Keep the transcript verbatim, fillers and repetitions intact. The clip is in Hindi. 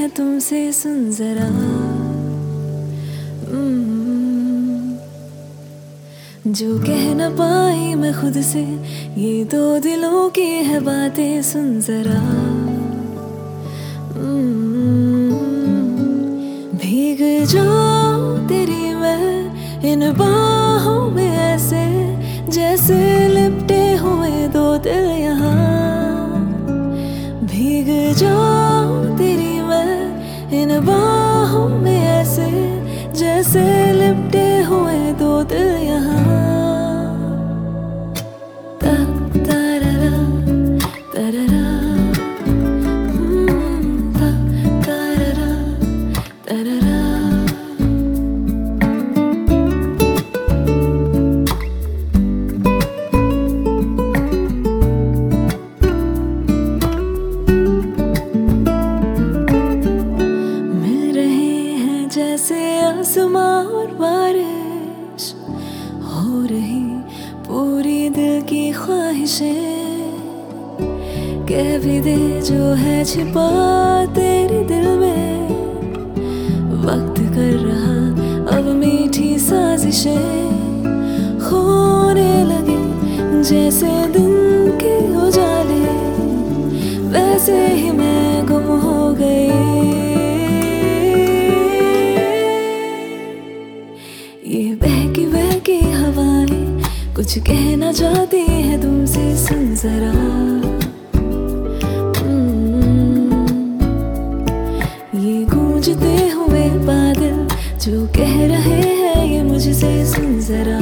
तुमसे सुन जरा। जो कह न पाई मैं खुद से, ये दो दिलों की है बातें सुन जरा। भीग जाऊं तेरी मैं इन बाहों में ऐसे, जैसे लिपटे हुए दो दिल यहाँ। भीग जाऊं तेरी मैं इन बाहों में ऐसे, जैसे लिपटे हुए दो दिल यहाँ। ता तारारा तारारा, ता तारारा तारारा। जैसे आसमां और बारिश हो रही, पूरी दिल की ख्वाहिशें कह भी दे जो है छिपा तेरे दिल में। वक्त कर रहा अब मीठी साजिशें, खोने लगे जैसे दिन के उजाले, वैसे ही मैं गुम हो गई। ये बहकी बहकी हवाएं कुछ कहना चाहती है तुमसे सुन जरा। ये गूंजते हुए बादल जो कह रहे हैं ये मुझसे सुन जरा।